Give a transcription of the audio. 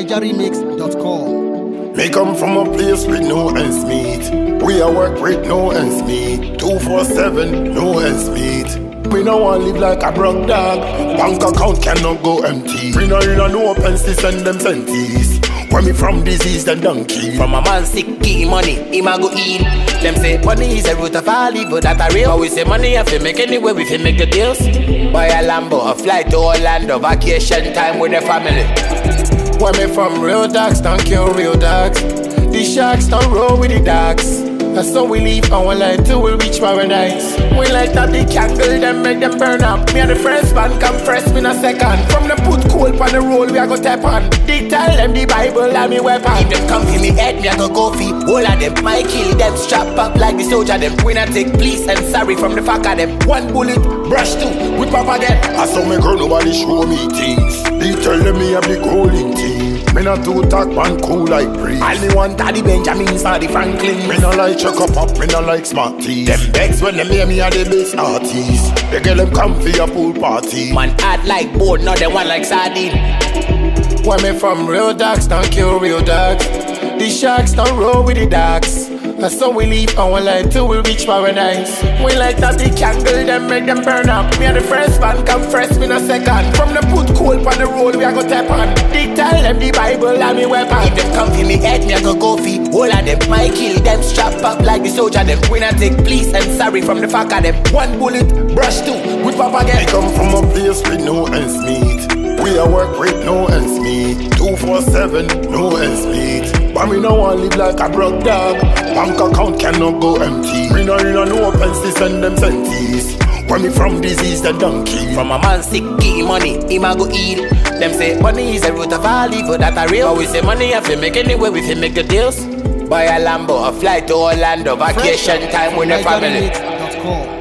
NigerRemix.com. Me come from a place with no ends meet. We a work with no ends meet. 247, no ends meet. We no want live like a broke dog. Bank account cannot go empty. We no in a no pence to send them centis. Where me from disease the donkey. From a man sick, give money, him a go eat. Them say money is a root of all evil, that a real. But we say money if you make anyway, we fi make the deals. Buy a Lambo, a flight to Orlando, vacation time with the family. Where me from, real dogs don't kill real dogs. The sharks don't roll with the dogs. That's how we live our life till we reach paradise. We like that the candle, them make them burn up. Me and the first man come first, me a second. From the put coal on the roll, we a go tap on. They tell them the Bible and me weapon. If them come for me head, me a go fee. All of them might kill them, strap up like the soldier them. We not take please and sorry from the fuck of them. One bullet, brush two, we pop again. I saw me girl, nobody show me things. They tell them me a big rolling team. Me not too talk, man cool like breeze. All me want are the Benjamins or the Franklin. Me not like chuck up, me not like smart teas. Them begs when them hear me are the best artists. They get them come for your pool party. Man act like board, not the one like sardine. Where me from, real dogs don't kill real dogs. The sharks don't roll with the dogs. That's how we live our life till we reach paradise. We like that the candle, them make them burn up. Me and the first man come first, me a second. From the put coal on the road, we a go tap on. They tell them the Bible and me weapon. If them come for me head, me a go fee. All of them might kill them, strap up like the soldier them. We not take please and sorry from the fuck of them. One bullet, brush two, we pop again. I come from a place with no ends meet. We a work with no ends meet. 247, no ends meet. But me no want live like a broke dog. Bank account cannot go empty. Me no in a no pence to send them centis. Where me from disease the donkey. From a man sick, give money, him a go eat. Them say money is a root of all evil, that a real. But we say money if you make anyway, we fi make the deals. Buy a Lambo, a flight to Orlando, vacation time with the family. NigerRemix.com.